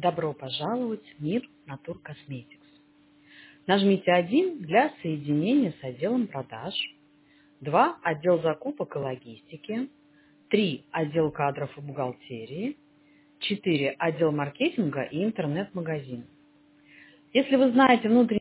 Добро пожаловать в мир Natur Cosmetics. Нажмите 1 для соединения с отделом продаж, 2 отдел закупок и логистики, 3 отдел кадров и бухгалтерии, 4 отдел маркетинга и интернет-магазин. Если вы знаете внутренний...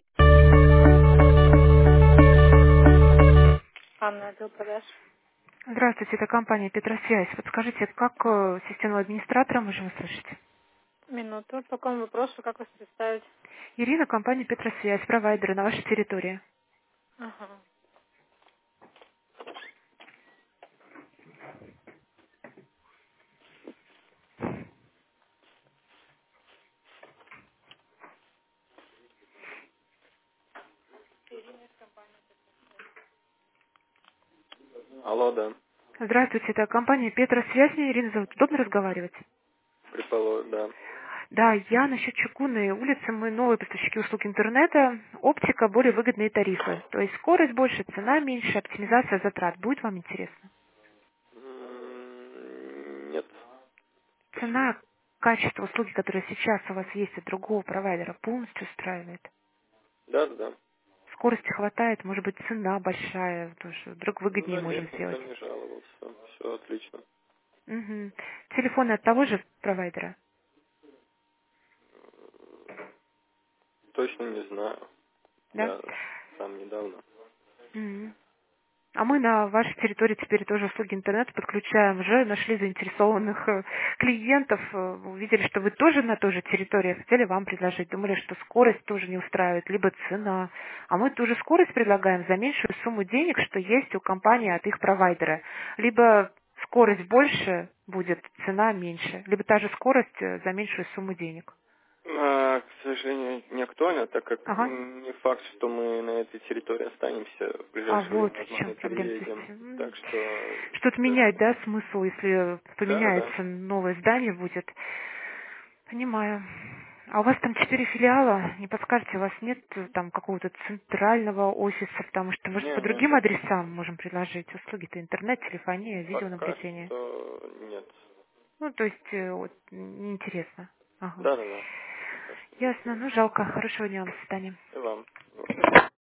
Анна, отдел продаж. Здравствуйте, это компания Петросвязь. Подскажите, как системного администратора можем услышать? Минуту. По какому вопросу, как вас представить? Ирина, компания Петросвязь, провайдеры на вашей территории. Ага. Алло, да. Здравствуйте, это компания Петросвязь. Меня Ирина зовут. Удобно разговаривать? Да. Да, я насчет Чугунной улицы. Мы новые поставщики услуг интернета. Оптика, более выгодные тарифы. То есть скорость больше, цена меньше, оптимизация затрат. Будет вам интересно? Нет, спасибо. Цена, качество услуги, которые сейчас у вас есть от другого провайдера, полностью устраивает. Да, да, да. Скорости хватает, может быть, цена большая, потому что вдруг выгоднее Да можем нет, никто сделать. не жаловался. Все отлично. Мгм. Телефоны от того же провайдера, Точно не знаю. да? Я сам недавно. Мгм. А мы на вашей территории теперь тоже услуги интернета подключаем. Уже нашли заинтересованных клиентов, увидели, что вы тоже на той же территории, хотели вам предложить. Думали, что скорость тоже не устраивает, либо цена. А мы ту же скорость предлагаем за меньшую сумму денег, что есть у компании от их провайдера. Либо скорость больше будет, цена меньше. Либо та же скорость за меньшую сумму денег. К сожалению, не актуально, так как Ага. не факт, что мы на этой территории останемся. В А ближайшее вот время, в чем возможно, проблема. То есть, переедем. Так что что-то менять, да, смысл, если да, да. поменяется новое здание будет. Понимаю. А у вас там 4 филиала, не подскажете, у вас нет там какого-то центрального офиса, потому что, может, по Не, другим адресам можем предложить услуги-то интернет, телефония, пока видеонаблюдение. что нет. Ну, то есть, вот, неинтересно. Ага. Да, да, да. Пока что нет. Ясно, ну жалко. Хорошего дня вам, до свидания. И вам.